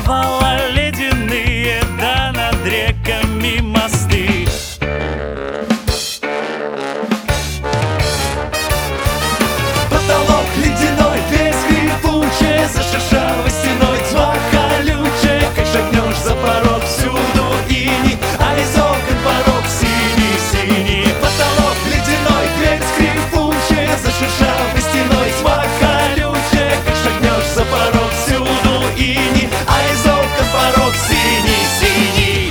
рисовала ледяные, да над реками мосты. Потолок ледяной, дверь скрипучая, за шершавой стеной тьма колючая. Как шагнешь за порог, всюду иней, а из окон порог синий-синий. Потолок ледяной, дверь скрипучая, за шершавой стеной тьма колючая. Как шагнешь за порог, всюду иней, а из окон порог синий-синий.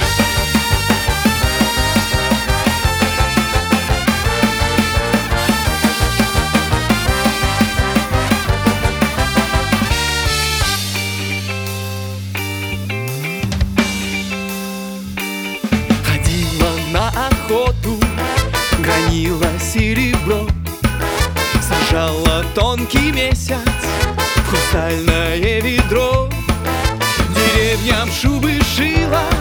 Ходила на охоту, гранила серебро, сажала тонкий месяц в хрустальное ведро. Деревням шубы шила,